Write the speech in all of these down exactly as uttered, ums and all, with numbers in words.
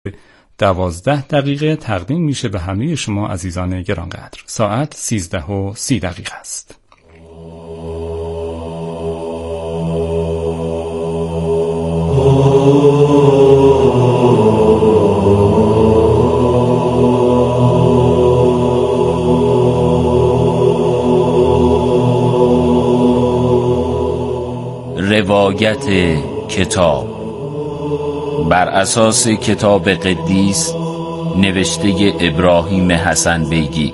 دوازده دقیقه تقدیم میشه به همه شما عزیزان گرانقدر. ساعت سیزده و سی دقیقه است. روایت کتاب بر اساس کتاب قدیس نوشته ابراهیم حسن بیگی.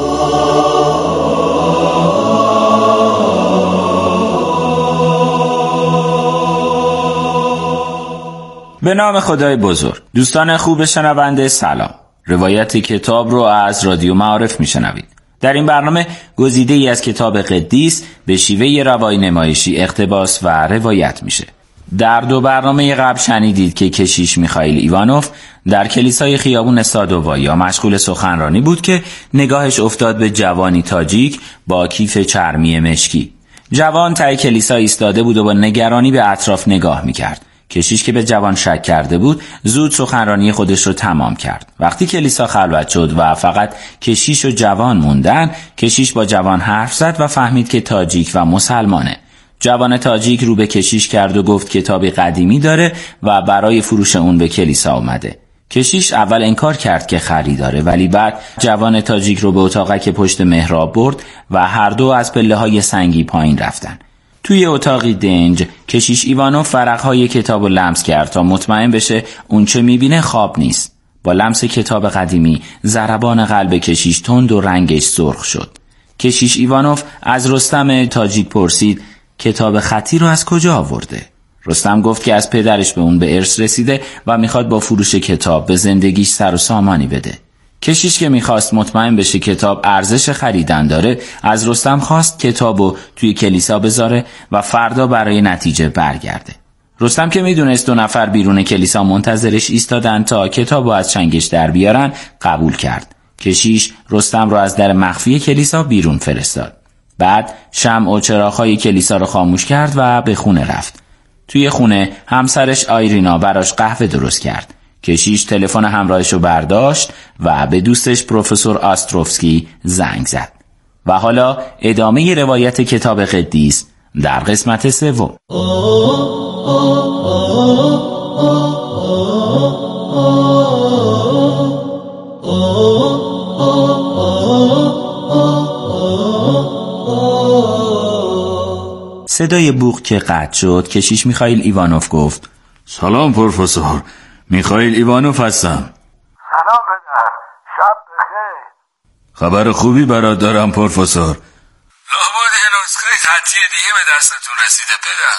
به نام خدای بزرگ. دوستان خوب شنونده سلام. روایت کتاب رو از رادیو معارف میشنوید. در این برنامه گزیده ای از کتاب قدیس به شیوه روایی نمایشی اقتباس و روایت میشه. در دو برنامه قبل شنیدید که کشیش میخائیل ایوانوف در کلیسای خیابون سادووایا مشغول سخنرانی بود که نگاهش افتاد به جوانی تاجیک با کیف چرمی مشکی. جوان ته کلیسا ایستاده بود و با نگرانی به اطراف نگاه میکرد. کشیش که به جوان شک کرده بود زود سخنرانی خودش رو تمام کرد. وقتی کلیسا خلوت شد و فقط کشیش و جوان موندن، کشیش با جوان حرف زد و فهمید که تاجیک و مسلمانه. جوان تاجیک رو به کشیش کرد و گفت کتابی قدیمی داره و برای فروش اون به کلیسا اومده. کشیش اول انکار کرد که خریداره، ولی بعد جوان تاجیک رو به اتاقک پشت محراب برد و هر دو از پله‌های سنگی پایین رفتن. توی اتاقی دنج کشیش ایوانوف ورقهای کتابو لمس کرد تا مطمئن بشه اون چه میبینه خواب نیست. با لمس کتاب قدیمی ضربان قلب کشیش تند و رنگش سرخ شد. کشیش ایوانوف از رستم تاجیک پرسید کتاب خطی رو از کجا آورده؟ رستم گفت که از پدرش به اون به ارث رسیده و میخواد با فروش کتاب به زندگیش سر و سامانی بده. کشیش که میخواست مطمئن بشه کتاب ارزش خریدن داره، از رستم خواست کتابو توی کلیسا بذاره و فردا برای نتیجه برگرده. رستم که میدونست دو نفر بیرون کلیسا منتظرش ایستادن تا کتابو از چنگش در بیارن، قبول کرد. کشیش رستم رو از در مخفی کلیسا بیرون فرستاد. بعد شمع و چراغ‌های کلیسا رو خاموش کرد و به خونه رفت. توی خونه همسرش آیرینا براش قهوه درست کرد. کشیش تلفن همراهش رو برداشت و به دوستش پروفسور آستروفسکی زنگ زد. و حالا ادامه روایت کتاب قدیس در قسمت سوم. صدای بوق که قطع شد، کشیش میخائیل ایوانوف گفت سلام پروفسور، میخائیل ایوانوف هستم. سلام پدر، شب بخیر. خبر خوبی برات دارم پروفسور. لابد یه نسخه خطی دیگه به دستتون رسیده پدر.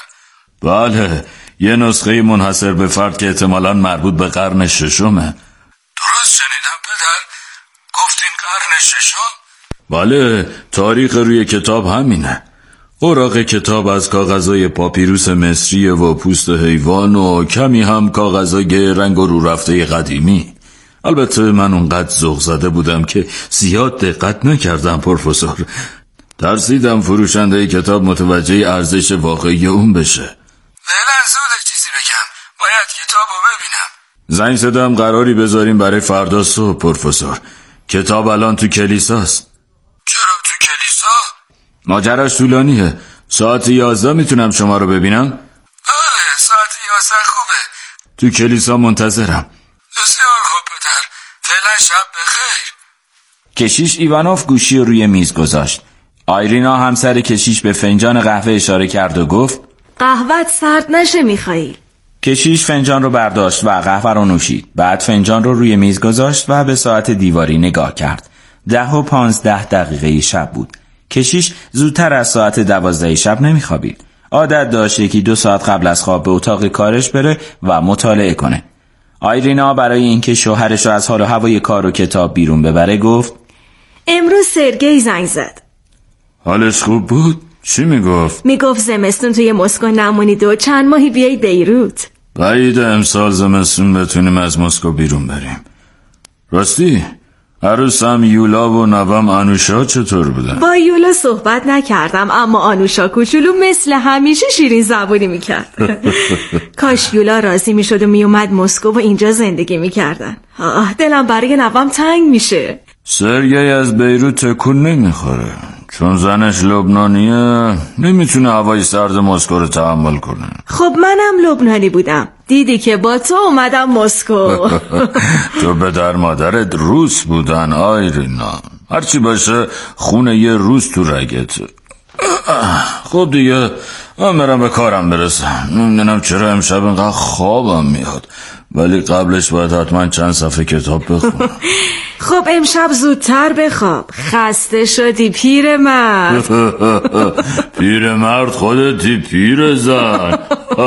بله، یه نسخه منحصر به فرد که احتمالاً مربوط به قرن ششمه. درست شنیدم پدر؟ گفتین قرن ششم؟ بله، تاریخ روی کتاب همینه. اوراق کتاب از کاغذای پاپیروس مصری و پوست حیوان و کمی هم کاغذای رنگ و رو رفته قدیمی. البته من اونقدر ذوق زده بودم که زیاد دقت نکردم پروفسور. ترسیدم فروشنده کتاب متوجه ارزش واقعی اون بشه. فعلا زوده چیزی بگم، باید کتابو ببینم. زنگ زدم قراری بذاریم برای فردا صبح پروفسور. کتاب الان تو کلیساست. چرا تو کلیسا؟ ماجراش طولانیه. ساعت یازده میتونم شما رو ببینم؟ آره، ساعت یازده خوبه. تو کلیسا منتظرم. بسیار خوب پدر، فعلا شب بخیر. کشیش ایوانوف گوشی رو روی میز گذاشت. آیرینا همسر کشیش به فنجان قهوه اشاره کرد و گفت قهوه‌ت سرد نشه میخائیل. کشیش فنجان رو برداشت و قهوه رو نوشید. بعد فنجان رو روی میز گذاشت و به ساعت دیواری نگاه کرد. ده و پانزده دقیقه شب بود. کشیش زودتر از ساعت دوازده شب نمیخوابید. عادت داشت یکی دو ساعت قبل از خواب به اتاق کارش بره و مطالعه کنه. آیرینا برای اینکه شوهرش رو از حال و هوای کار و کتاب بیرون ببره گفت امروز سرگئی زنگ زد. حالش خوب بود؟ چی میگفت؟ میگفت زمستون توی مسکو نمونید و چند ماهی بیایی بیروت. بعید امسال زمستون بتونیم از مسکو بیرون بریم. راستی عروسم یولا و نوام آنوشا چطور بودن؟ با یولا صحبت نکردم، اما آنوشا کوچولو مثل همیشه شیرین زبونی میکرد. کاش یولا راضی میشد و میومد مسکو و اینجا زندگی میکردن. آه دلم برای نوام تنگ میشه. سرگی از بیروت تکون نمیخوره، چون زنش لبنانیه، نمیتونه هوای سرد مسکو رو تحمل کنه. خب منم لبنانی بودم، دیدی که با تو اومدم مسکو. تو به در مادرت روس بودن آیرینا، هرچی باشه خونه یه روس تو رگته. خب دیگه من برم به کارم برسم. نمیدونم چرا امشب اینقدر خوابم میاد، ولی قبلش باید حتما چند صفحه کتاب بخونم. خب امشب زودتر بخواب، خسته شدی پیرمرد. پیرمرد خودتی پیرزن.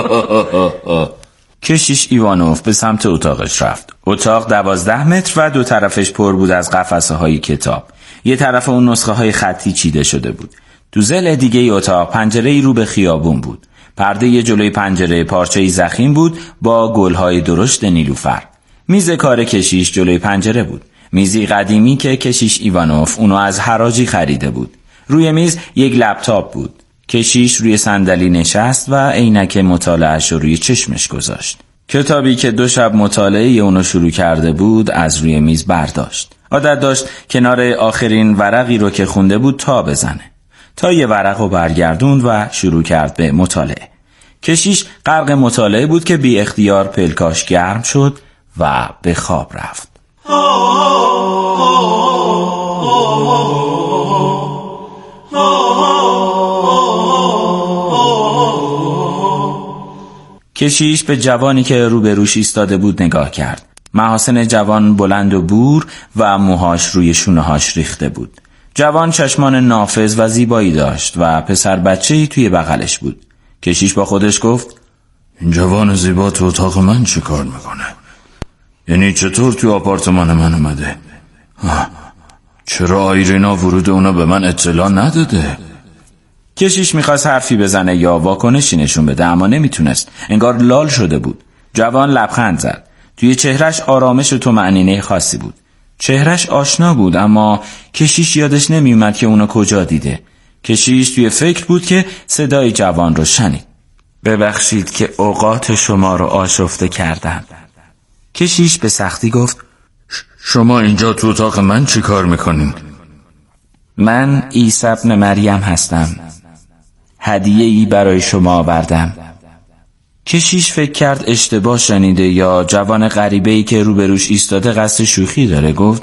کشیش ایوانوف به سمت اتاقش رفت. اتاق دوازده متر و دو طرفش پر بود از قفسه های کتاب. یه طرف اون نسخه های خطی چیده شده بود. تو ضلع دیگه ای اتاق پنجره ای رو به خیابون بود. پرده یه جلوی پنجره پارچه ای ضخیم بود با گل‌های درشت نیلوفر. میز کار کشیش جلوی پنجره بود. میزی قدیمی که کشیش ایوانوف اونو از حراجی خریده بود. روی میز یک لپتاپ بود. کشیش روی صندلی نشست و عینک مطالعه‌اش روی چشمش گذاشت. کتابی که دو شب مطالعه اونو شروع کرده بود از روی میز برداشت. عادت داشت کنار آخرین ورقی رو که خونده بود تا بزنه. تا یه ورق رو برگردوند و شروع کرد به مطالعه. کشیش غرق مطالعه بود که بی اختیار پلکاش گرم شد و به خواب رفت. کشیش به جوانی که روبروش ایستاده بود نگاه کرد. محاسن جوان بلند و بور و موهاش روی شونه‌هاش ریخته بود. جوان چشمان نافذ و زیبایی داشت و پسر بچه‌ای توی بغلش بود. کشیش با خودش گفت این جوان زیبا تو اتاق من چی کار میکنه؟ یعنی چطور تو آپارتمان من اومده؟ چرا آیرینا ورود اونا به من اطلاع نداده؟ کشیش میخواست حرفی بزنه یا واکنشی نشون بده، اما نمیتونست. انگار لال شده بود. جوان لبخند زد. توی چهرش آرامش و طمأنینه خاصی بود. چهرش آشنا بود، اما کشیش یادش نمیومد که اونو کجا دیده. کشیش توی فکر بود که صدای جوان رو شنید. ببخشید که اوقات شما رو آشفته کردم. کشیش به سختی گفت شما اینجا تو اتاق من چی کار میکنین؟ من عیسی ابن مریم هستم. هدیه ای برای شما آوردم. کشیش فکر کرد اشتباه شنیده یا جوان غریبه‌ای که روبروش ایستاده قصد شوخی داره. گفت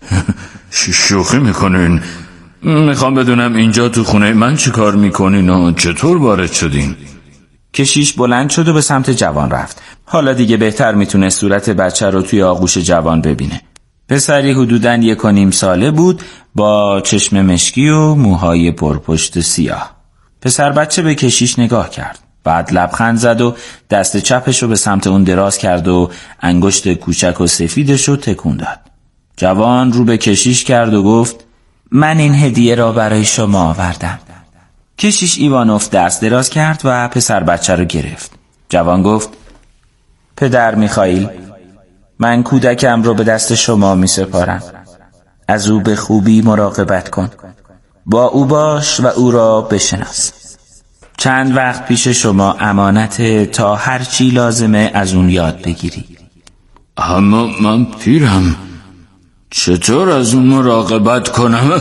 شوخی میکنین؟ میخوام بدونم اینجا تو خونه من چی کار میکنین و چطور وارد شدین؟ کشیش بلند شد و به سمت جوان رفت. حالا دیگه بهتر میتونه صورت بچه رو توی آغوش جوان ببینه. پسری حدوداً یک و نیم ساله بود با چشم مشکی و موهای پرپشت سیاه. پسر بچه به کشیش نگاه کرد. بعد لبخند زد و دست چپش رو به سمت اون دراز کرد و انگشت کوچک و سفیدش رو تکون داد. جوان رو به کشیش کرد و گفت من این هدیه را برای شما آوردم. کشیش ایوانوف دست دراز کرد و پسر بچه رو گرفت. جوان گفت پدر میخائیل، من کودکم رو به دست شما می سپارم. از او به خوبی مراقبت کن. با او باش و او را بشناس. چند وقت پیش شما امانت تا هر چی لازمه از اون یاد بگیری. اما من پیرم، چطور از اون مراقبت کنم؟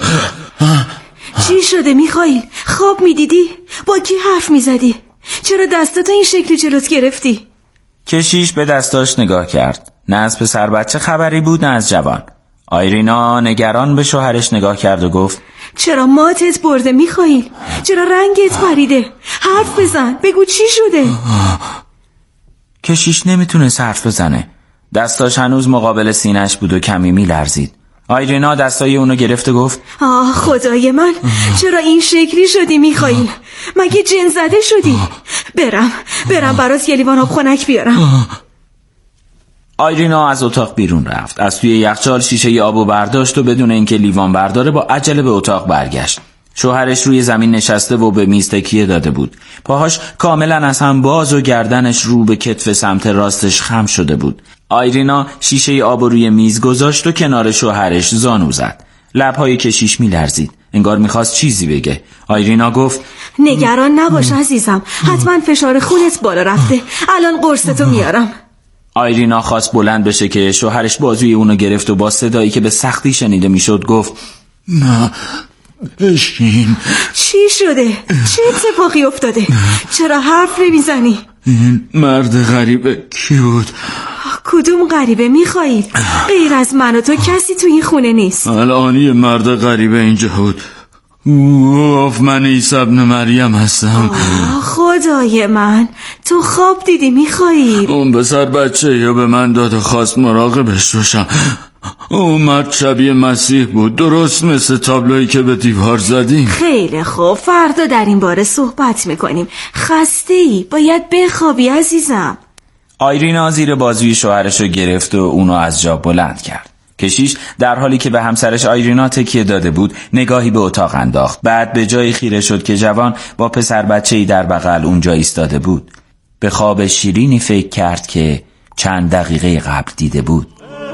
چی شده میخائیل؟ خواب میدیدی؟ با کی حرف میزدی؟ چرا دستاتو این شکلی جلوت گرفتی؟ کشیش به دستاش نگاه کرد. نه از پسر بچه خبری بود نه از جوان. آیرینا نگران به شوهرش نگاه کرد و گفت چرا ماتت برده میخائیل؟ چرا رنگت پریده؟ حرف بزن، بگو چی شده؟ کشیش نمیتونه حرف بزنه. دستاش هنوز مقابل سینه‌اش بود و کمی میلرزید. آیرینا دستای اونو گرفت و گفت آه خدای من، چرا این شکلی شدی میخائیل؟ مگه جن زده شدی؟ برم برم برات یه لیوان آب خنک بیارم. آیرینا از اتاق بیرون رفت. از توی یخچال شیشه ی آبو برداشت و بدون اینکه لیوان برداره با عجله به اتاق برگشت. شوهرش روی زمین نشسته و به میز تکیه داده بود. پاهاش کاملا از هم باز و گردنش رو به کتف سمت راستش خم شده بود. آیرینا شیشه آب روی میز گذاشت و کنار شوهرش زانو زد. لب‌های کشیش می‌لرزید. انگار می‌خواست چیزی بگه. آیرینا گفت نگران نباش عزیزم، حتما فشار خونت بالا رفته. الان قرصتو میارم. آیرینا خواست بلند بشه که شوهرش بازوی اونو گرفت و با صدایی که به سختی شنیده میشد گفت نه بشین. چی شده؟ چه اتفاقی افتاده؟ چرا حرف نمیزنی؟ این مرد غریبه کی بود؟ کدوم غریبه میخوایی؟ غیر از من و تو کسی تو این خونه نیست. الان یه مرد غریبه اینجا بود. اوف، من عیسی ابن مریم هستم. خدای من، تو خواب دیدی میخوایی؟ اون پسر بچه یا به من داد و خواست مراقبش باشم. اون مرد شبیه مسیح بود، درست مثل تابلویی که به دیوار زدیم. خیلی خوب، فردا در این باره صحبت میکنیم. خسته ای، باید بخوابی عزیزم. آیرینا زیر بازوی شوهرش رو گرفت و اونو از جا بلند کرد. کشیش در حالی که به همسرش آیرینا تکیه داده بود نگاهی به اتاق انداخت. بعد به جایی خیره شد که جوان با پسر بچه‌ای در بغل اونجا ایستاده بود. به خواب شیرینی فکر کرد که چند دقیقه قبل دیده بود.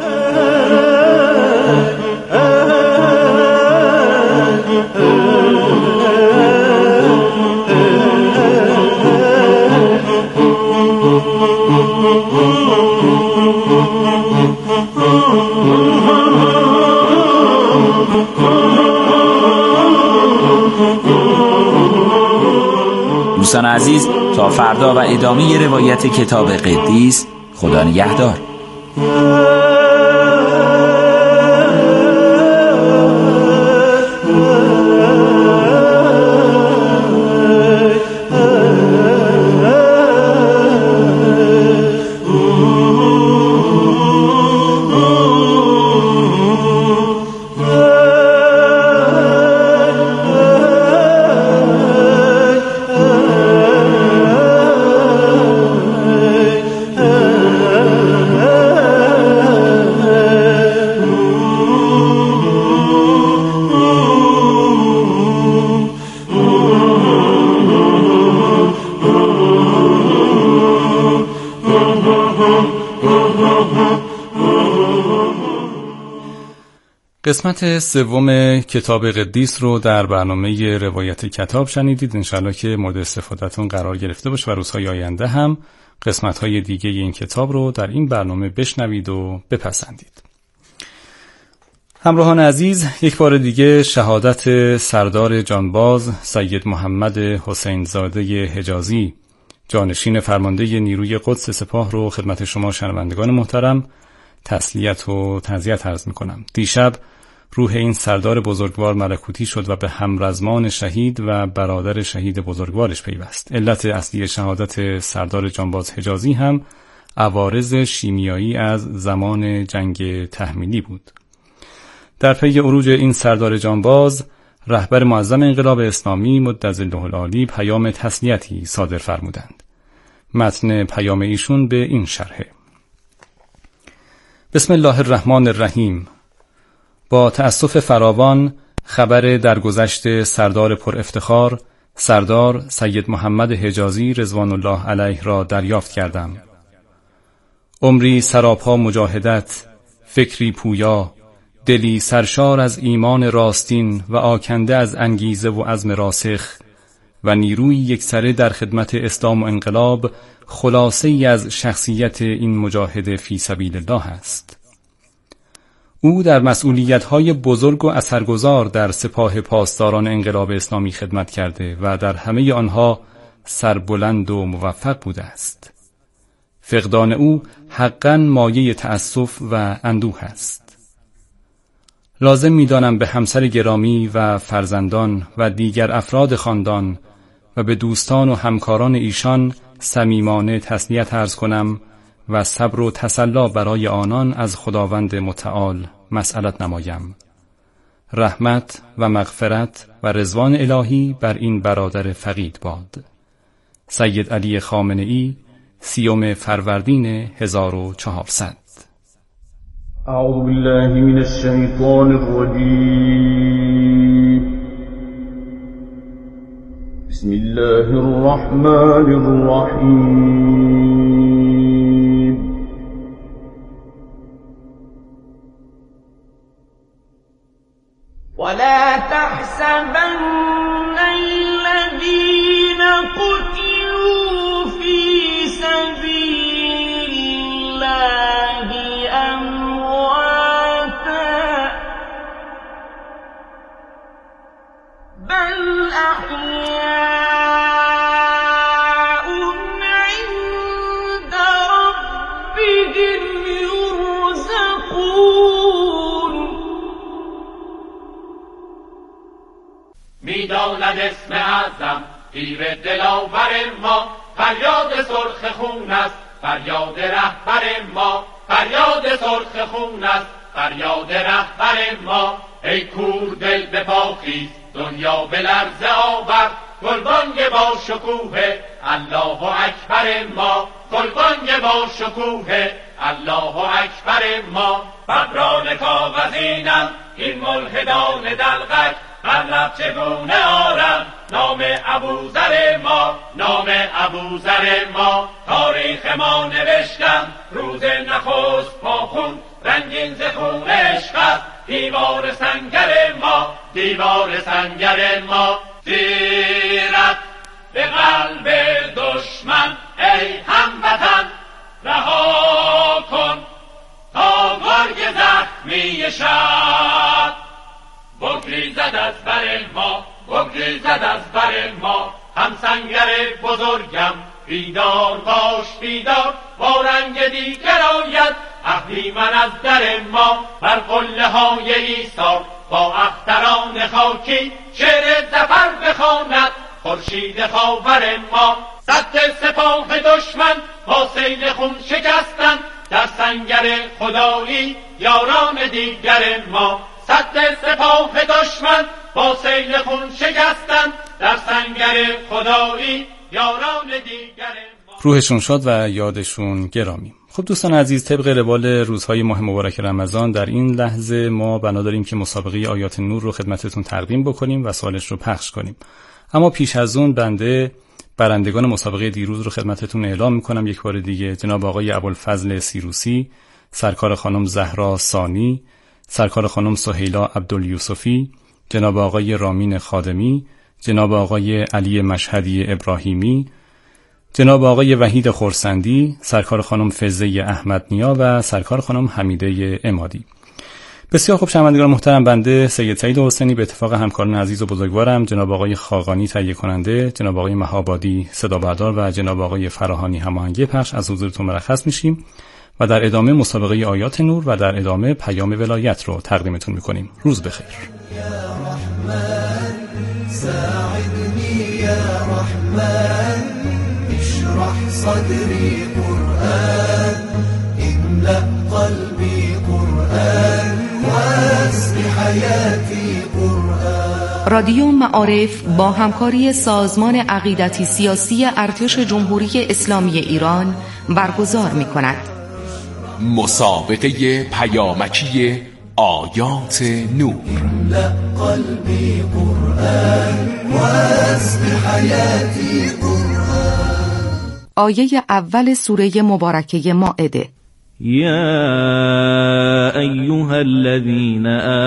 دوستان عزیز، تا فردا و ادامه روایت کتاب قدیس. خدا نگهدار. قسمت سوم کتاب قدیس رو در برنامه روایت کتاب شنیدید. انشالله که مورد استفادهتون قرار گرفته باشه و روزهای آینده هم قسمت‌های دیگه این کتاب رو در این برنامه بشنوید و بپسندید. همراهان عزیز، یک بار دیگه شهادت سردار جانباز سید محمد حسین زاده حجازی، جانشین فرمانده نیروی قدس سپاه رو خدمت شما شنوندگان محترم تسلیت و تعزیت عرض می‌کنم. دیشب روح این سردار بزرگوار ملکوتی شد و به همرزمان شهید و برادر شهید بزرگوارش پیوست. علت اصلی شهادت سردار جانباز حجازی هم عوارض شیمیایی از زمان جنگ تحمیلی بود. در پی عروج این سردار جانباز، رهبر معظم انقلاب اسلامی مدظله العالی پیام تسلیتی صادر فرمودند. متن پیام ایشون به این شرحه: بسم الله الرحمن الرحیم. با تأسف فراوان خبر درگذشت سردار پر افتخار سردار سید محمد حجازی رضوان الله علیه را دریافت کردم. عمری سراپا مجاهدت، فکری پویا، دلی سرشار از ایمان راستین و آکنده از انگیزه و عزم راسخ و نیروی یکسره در خدمت اسلام و انقلاب خلاصه ای از شخصیت این مجاهد فی سبیل الله است. او در مسئولیت‌های بزرگ و اثرگذار در سپاه پاسداران انقلاب اسلامی خدمت کرده و در همه آنها سربلند و موفق بوده است. فقدان او حقاً مایه تأسف و اندوه است. لازم می‌دانم به همسر گرامی و فرزندان و دیگر افراد خاندان و به دوستان و همکاران ایشان صمیمانه تسلیت عرض کنم و صبر و تسلا برای آنان از خداوند متعال مسئلت نمایم. رحمت و مغفرت و رضوان الهی بر این برادر فقید باد. سید علی خامنه‌ای، سیوم فروردین هزار و چهارصد. اعوذ بالله من الشیطان الرجیم. بسم الله الرحمن الرحیم ولا تحسبن الذين قتلوا في سبيل الله أمواتا بل أحياء عند ربهم يرزقون. میداند اسم اعظم تیر دلاور ما، فریاد سرخ خون است فریاد رهبر ما، فریاد سرخ خون است فریاد رهبر ما. ای کور دل به پا خیز دنیا به لرزه آورد، گلبانگ با شکوه الله اکبر ما، گلبانگ با شکوه الله اکبر ما. ببران کاغذینم این ملحدان دلغک، بر لب چگونه آرم نام ابوذر ما، نام ابوذر ما. تاریخ ما نوشتم روز نخست با خون، رنگین ز خون عشق است دیوار سنگر ما، دیوار سنگر ما. زیرت به قلب دشمن ای هموطن، رها کن تا گرگ زخمی شب. بگریزد از بر ما، بگریزد از بر ما. هم سنگر بزرگم بیدار باش بیدار، با رنگ دیگر آید اهریمن از در ما. بر قله های ایثار با اختران خاکی، شعر ظفر بخواند خورشید خاور ما. صد سپاه دشمن با سیل خون شکستند، در سنگر خدایی یاران دیگر ما. صد سپاه دشمن با سیل خون شکستند، در سنگر خدایی یاران دیگر ما. روحشون شاد و یادشون گرامی. خب دوستان عزیز، طبق روال روزهای ماه مبارک رمضان در این لحظه ما بنا داریم که مسابقه آیات نور رو خدمتتون تقدیم بکنیم و سوالش رو پخش کنیم. اما پیش از اون بنده برندگان مسابقه دیروز رو خدمتتون اعلام میکنم یک بار دیگه. جناب آقای ابوالفضل سیروسی، سرکار خانم زهرا ثانی، سرکار خانم سهیلا عبدالیوسفی، جناب آقای رامین خادمی، جناب آقای علی مشهدی ابراهیمی، جناب آقای وحید خورسندی، سرکار خانم فزه احمد نیا و سرکار خانم حمیده امادی. بسیار خوب شنوندگان محترم، بنده سید سعید حسینی به اتفاق همکاران عزیز و بزرگوارم جناب آقای خاقانی تهیه کننده، جناب آقای مهابادی صدا بردار و جناب آقای فراهانی هماهنگی پخش از حضورتون مرخص میشیم و در ادامه مسابقه آیات نور و در ادامه پیام ولایت رو تقدیمتون میکنیم. روز بخیر. یا رحمن ساعدنی یا رحمن، اشرح صدری قرآن، املأ قلبی قرآن، واسق حیاتی قرآن. رادیو معارف با همکاری سازمان عقیدتی سیاسی ارتش جمهوری اسلامی ایران برگزار می‌کند. مسابقه پیامکی آیات نور. قلبی قرآن واسق حیاتی قرآن. آیه اول سوره مبارکه مائده. یا ایها الذین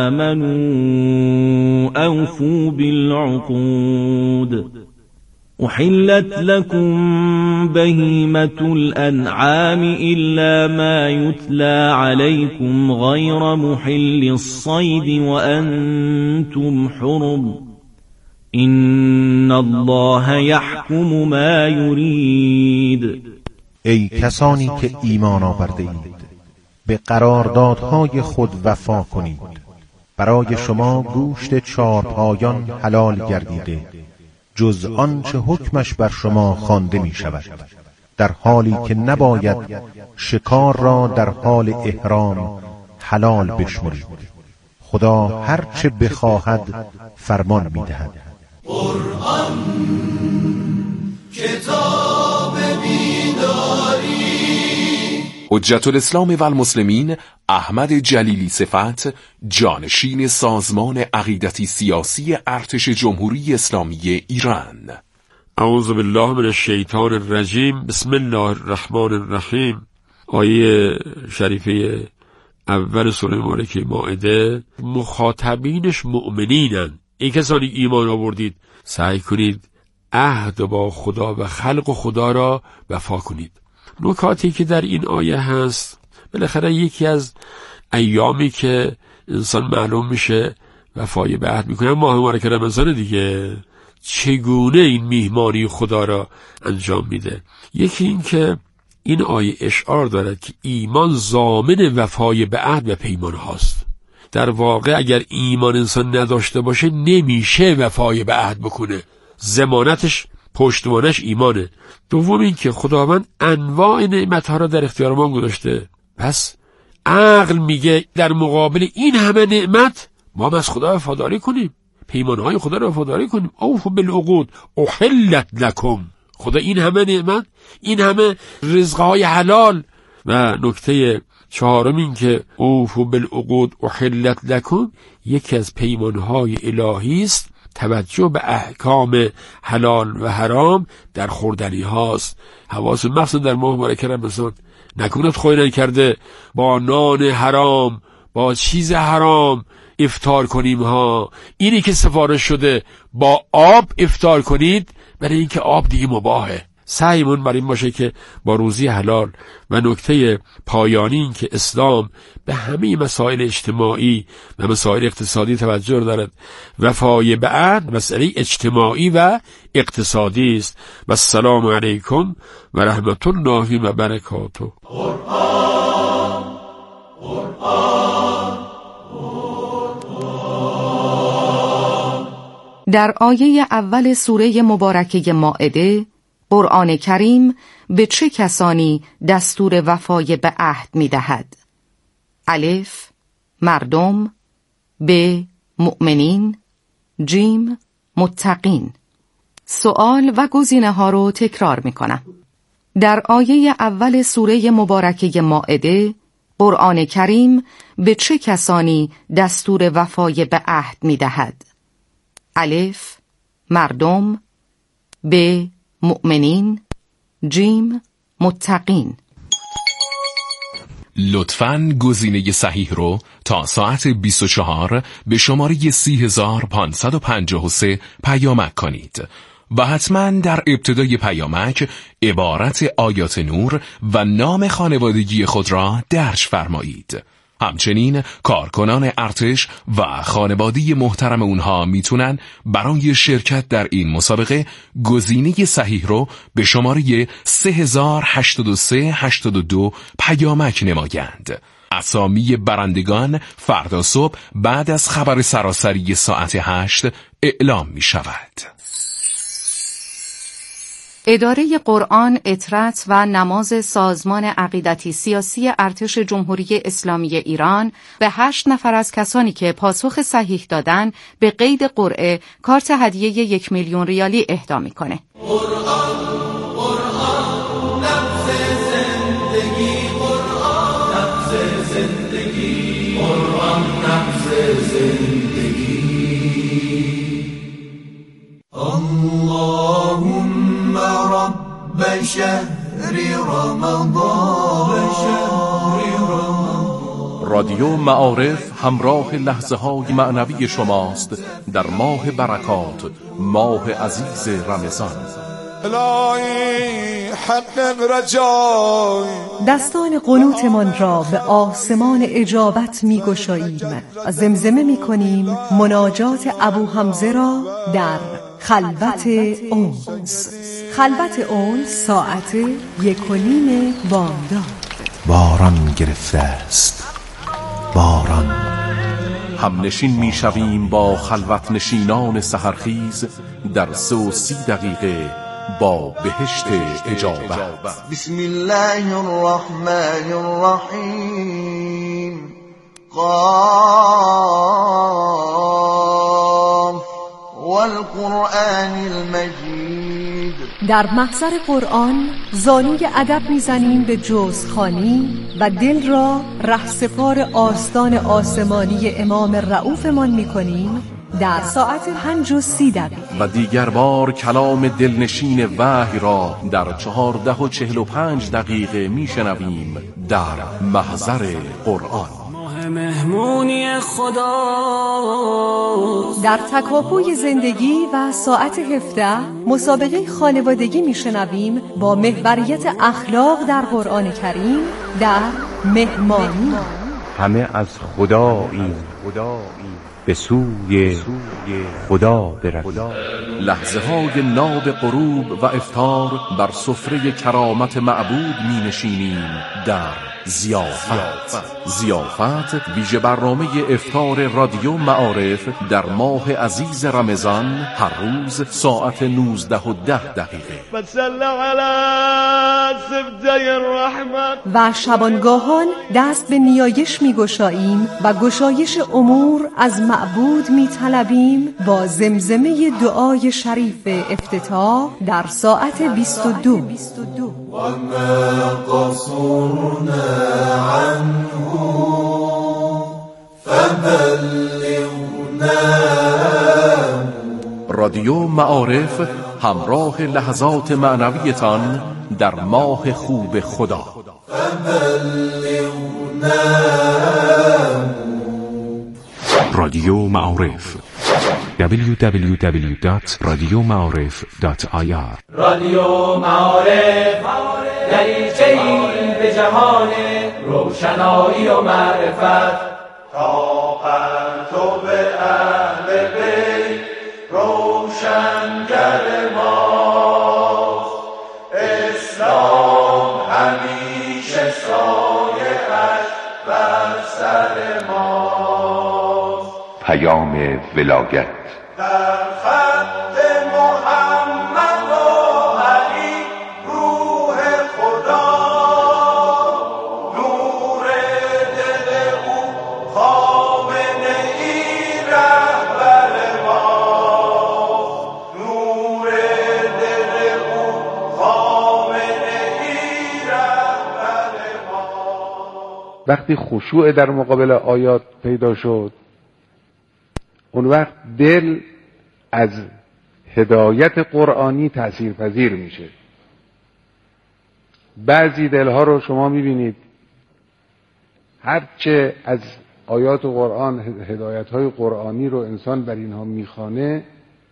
آمنوا اوفوا بالعقود، أحلت لكم بهيمة الأنعام إلا ما يتلى عليكم غير محل الصيد وأنتم حرم إن الله يحكم ما يريد. ای کسانی که ایمان آورده اید، به قراردادهای خود وفا کنید. برای شما گوشت چارپایان حلال گردیده جز آنچه حکمش بر شما خوانده می شود، در حالی که نباید شکار را در حال احرام حلال بشمرید. خدا هر چه بخواهد فرمان می دهد. قرآن کتاب بیداری. حجت الاسلام و المسلمین احمد جلیلی صفت، جانشین سازمان عقیدتی سیاسی ارتش جمهوری اسلامی ایران. اعوذ بالله من الشیطان الرجیم. بسم الله الرحمن الرحیم. آیه شریفه اول سوره مبارکه مائده، مخاطبینش مؤمنینن. ای کسانی ایمان آوردید سعی کنید عهد با خدا و خلق خدا را وفا کنید. نکاتی که در این آیه هست، بالاخره یکی از ایامی که انسان معلوم میشه وفای به عهد میکنه ماه مبارک رمضان دیگه. چگونه این میهمانی خدا را انجام میده؟ یکی این که این آیه اشعار دارد که ایمان ضامن وفای به عهد و پیمان هاست. در واقع اگر ایمان انسان نداشته باشه نمیشه وفای به عهد بکنه. ضمانتش پشتوانش ایمانه. دوم این که خداوند انواع نعمت‌ها را در اختیار ما گذاشته. پس عقل میگه در مقابل این همه نعمت ما از خدا وفاداری کنیم، پیمانهای خدا را وفاداری کنیم. اوفوا بالعقود احلت لکم. خدا این همه نعمت، این همه رزقهای حلال. و نکته چهارم این که اوفوا بالعقود احلت لکم یکی از پیمانهای الهی است توجه به احکام حلال و حرام در خوردنی هاست. حواس مخصوص در ماه مبارک رمضان نکند خواهی نکرده با نان حرام، با چیز حرام افطار کنیم ها. اینی که سفارش شده با آب افطار کنید، برای اینکه آب دیگه مباهه. سعیمون بر این باشه که با روزی حلال. و نکته پایانی این که اسلام به همه مسائل اجتماعی و مسائل اقتصادی توجه دارد. وفای به عهد مسئله اجتماعی و اقتصادی است. و السلام علیکم و رحمت الله و برکاته. قرآن قرآن در آیه اول سوره مبارکه مائده، قرآن کریم به چه کسانی دستور وفای به عهد می دهد؟ الف مردم، ب مؤمنین، جیم متقین. سوال و گزینه ها رو تکرار می کنم. در آیه اول سوره مبارکه مائده، قرآن کریم به چه کسانی دستور وفای به عهد می دهد؟ الف مردم، ب مؤمنین، جیم متقین. لطفاً گزینه صحیح رو تا ساعت بیست و چهار به شماره سی هزار و پانصد و پنجاه و سه پیامک کنید و حتماً در ابتدای پیامک عبارت آیات نور و نام خانوادگی خود را درج فرمایید. همچنین کارکنان ارتش و خانواده محترم اونها میتونن برای شرکت در این مسابقه گزینه صحیح رو به شماره سه هزار و هشتاد و سه هشتاد و دو پیامک نمایند. اسامی برندگان فردا صبح بعد از خبر سراسری ساعت هشت اعلام می شود. اداره قرآن، اطرت و نماز سازمان عقیدتی سیاسی ارتش جمهوری اسلامی ایران به هشت نفر از کسانی که پاسخ صحیح دادن به قید قرعه کارت هدیه یک میلیون ریالی اهدا میکنه. قرآن قرآن نبض زندگی، قرآن نبض زندگی، قرآن نبض زندگی. اللهم رب شهر رمضان. رادیو معارف همراه لحظه های معنوی شماست در ماه برکات، ماه عزیز رمضان. دستان قنوتمان را به آسمان اجابت می گشاییم و زمزمه می کنیم مناجات ابو حمزه را در خلوت اونس. خلوت اونس ساعت یک و نیم بامداد. باران گرفته است، باران. هم نشین می شویم با خلوت نشینان سحرخیز در سه و سی دقیقه با بهشت اجابت. بسم الله الرحمن الرحیم. قاف والقرآن المجید. در محضر قرآن زانوی ادب میزنیم به جزخوانی و دل را رهسپار آستان آسمانی امام رؤوفمان می‌کنیم در ساعت پنج و سی دقیقه و دیگر بار کلام دلنشین وحی را در چهارده و چهل و پنج دقیقه میشنویم در محضر قرآن. مهمونی خدا در تکاپوی زندگی و ساعت هفده مسابقه خانوادگی میشنویم با محوریت اخلاق در قرآن کریم در مهمانی. همه از خداییم به سوی خدا برویم. لحظه های ناب غروب و افطار بر سفره کرامت معبود می نشینیم در ضیافت. ضیافت ویژه برنامه افطار رادیو معارف در ماه عزیز رمضان، هر روز ساعت نوزده و ده دقیقه. و شبانگاهان دست به نیایش می گشاییم و گشایش امور از معبود می طلبیم با زمزمه دعای شریف افتتاح در ساعت بیست و دو. و ما قصرنا عنه فبلغنا. رادیو معارف همراه لحظات معنویتان در ماه خوب خدا. رادیو معارف دبلیو دبلیو دبلیو دات رادیو معارف دات آی آر. رادیو معارف دریچه‌ای به جهان روشنایی و معرفت تا پرتو اهل بیت روشنگر ماست. اسلام همیشه سایه‌اش بر سر ماست. پیام ولایت در خط محمد و علی روح خدا، نور دل او خامنه ای رهبر ماست. نور دل او خامنه ای رهبر ماست. وقتی خشوع در مقابل آیات پیدا شد، اون وقت دل از هدایت قرآنی تأثیر پذیر میشه. بعضی دلها رو شما میبینید هرچه از آیات قرآن، هدایت‌های قرآنی رو انسان بر اینها میخوانه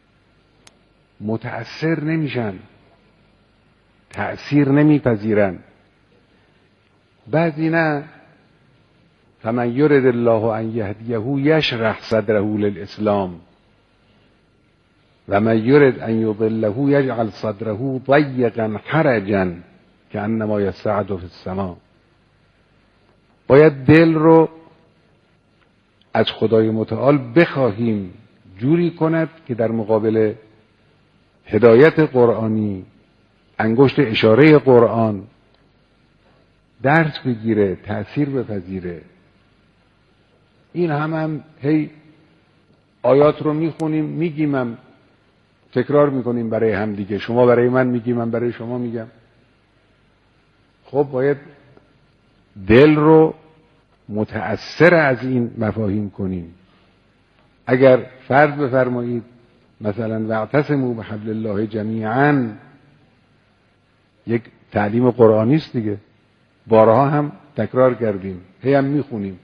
متأثر نمیشن، تأثیر نمیپذیرن. بعضی نه. فمن یرد الله ان یهدیه یشرح صدره للاسلام و من یرد ان یضله یجعل صدره ضیقا حرجا کانما یصعد فی السماء. باید دل رو از خدای متعال بخواهیم جوری کند که در مقابل هدایت قرآنی، انگشت اشاره قرآن درس بگیره، تأثیر بپذیره. این هم هم هی آیات رو میخونیم، میگیم، هم تکرار میکنیم برای هم دیگه. شما برای من میگی، من برای شما میگم. خب باید دل رو متأثر از این مفاهیم کنیم. اگر فرض بفرمایید مثلا واعتصموا بحبل الله جمیعا یک تعلیم قرآنی است دیگه، بارها هم تکرار کردیم، هی هم میخونیم.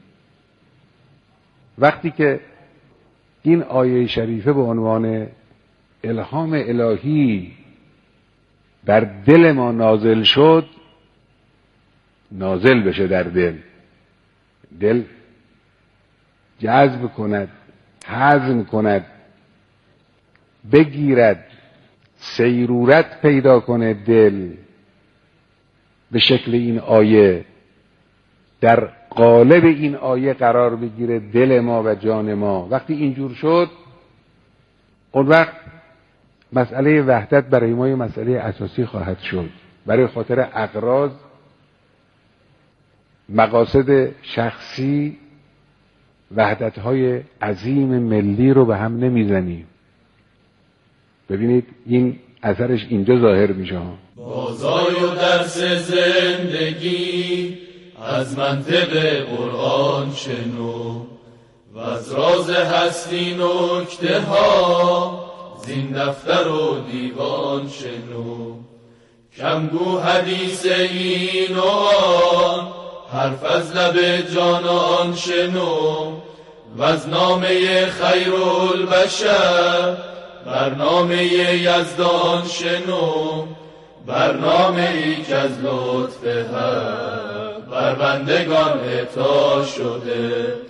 وقتی که این آیه شریفه به عنوان الهام الهی بر دل ما نازل شد، نازل بشه در دل، دل جذب کند، هضم کند، بگیرد، سیرورت پیدا کنه دل به شکل این آیه، در قالب این آیه قرار بگیره دل ما و جان ما. وقتی اینجور شد، اون وقت مسئله وحدت برای ما یه مسئله اساسی خواهد شد. برای خاطر اغراض، مقاصد شخصی، وحدت‌های عظیم ملی رو به هم نمیزنیم. ببینید این اثرش اینجا ظاهر میشه. بازای و درس زندگی از منطق قرآن شنو و از راز هستی نکته ها زین دفتر و دیوان شنو. کمگو حدیث این و آن، حرف از لب جانان شنو و از نامه خیرالبشر برنامه یزدان شنو. برنامه ای که از لطف حق بر بندگان عطا شده